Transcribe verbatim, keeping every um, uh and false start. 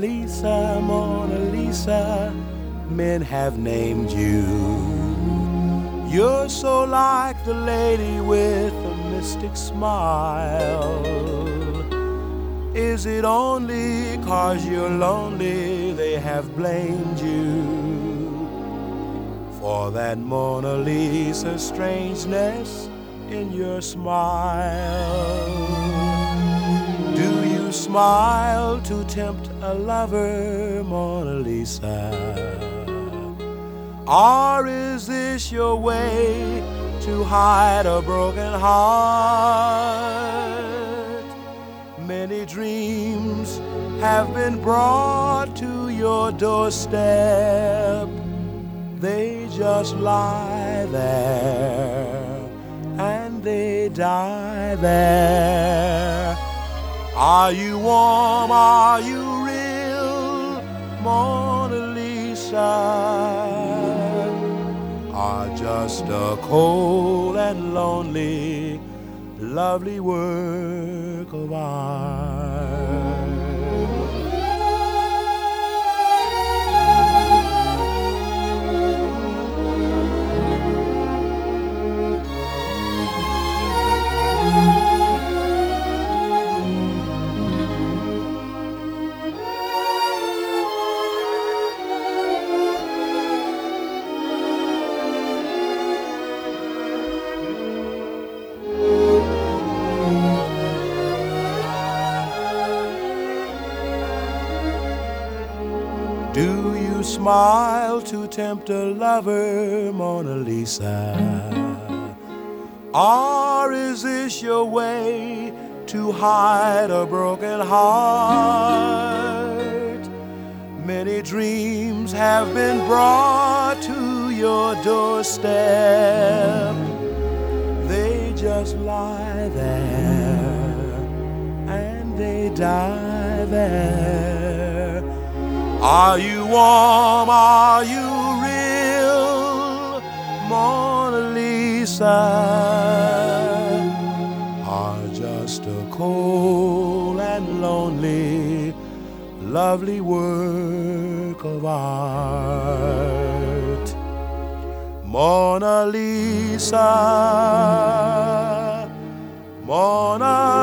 Lisa, Mona Lisa, men have named you. You're so like the lady with a mystic smile. Is it only 'cause you're lonely they have blamed you for that Mona Lisa strangeness in your smile? Do you smile to tempt a lover, Mona Lisa? Or is this your way to hide a broken heart? Many dreams have been brought to your doorstep. They just lie there and they die there. Are you warm? Are you real, Mona Lisa? Or just a cold and lonely, lovely work of art? Do you smile to tempt a lover, Mona Lisa? Or is this your way to hide a broken heart? Many dreams have been brought to your doorstep. They just lie there and they die there. Are you warm? Are you real, Mona Lisa? Or just a cold and lonely, lovely work of art? Mona Lisa, Mona